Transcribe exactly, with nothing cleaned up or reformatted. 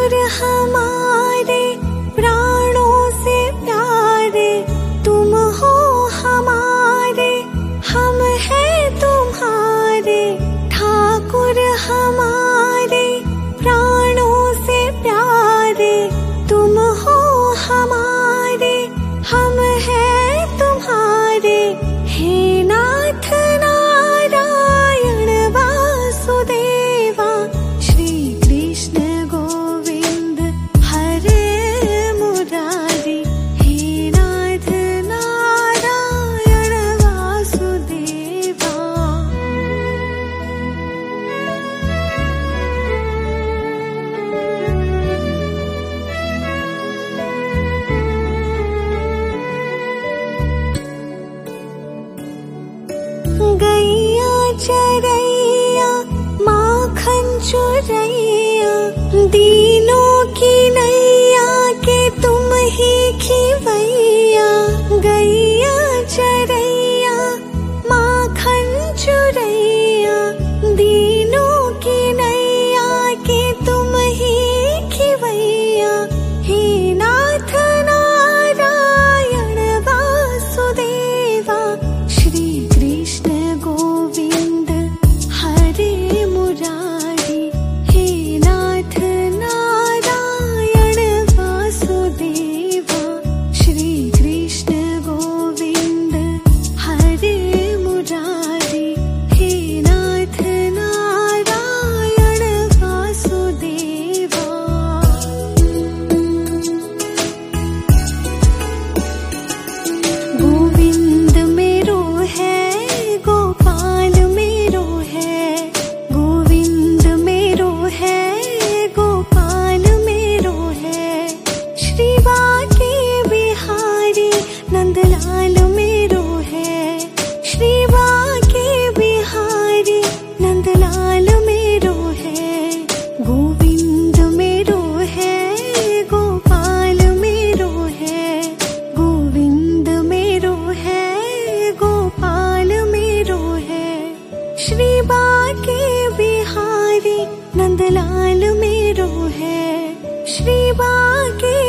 ठाकुर हमारे प्राणों से प्यारे, तुम हो हमारे, हम हैं तुम्हारे। ठाकुर हमारे प्राणों से प्यारे, तुम हो हमारे, हम हैं तुम्हारे। हे नाथ नारायण वासुदेवा, श्री कृष्ण गोविंद हरे मुरारी। हे नाथ नारायण वासुदेवा। गैया चरैया माखन चुरैया, दीनों की नैया के तुम ही खिवैया। गैया चरैया माखन चुरैया, दीनों की नैया के तुम ही खिवैया। हे नाथ नारायण वासुदेवा, श्री कृष्ण गोविंद हरे मुरारी। हे नाथ नारायण वासुदेवा, श्री कृष्ण गोविंद हरे मुरारी। हे नाथ नारायण वासुदेवा। गोविंद मेरो है, गोपाल मेरो है, गोविंद मेरो है, गोपाल मेरो है। श्री बाके बिहारी नंदलाल मेरो है, श्री बाके बिहारी नंदलाल मेरो है। गोविंद मेरो है, गोपाल मेरो है, गोविंद मेरो है, गोपाल मेरो है। श्री बाके बिहारी नंदलाल मेरो है, श्री बाके